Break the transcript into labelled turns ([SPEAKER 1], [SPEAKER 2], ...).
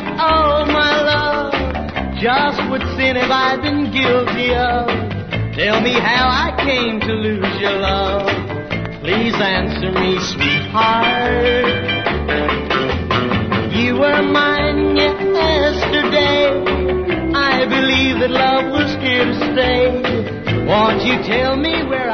[SPEAKER 1] Oh, my love, just what sin have I been guilty of? Tell me how I came to lose your love. Please answer me, sweetheart. You were mine yesterday. I believe that love was here to stay. Won't you tell me where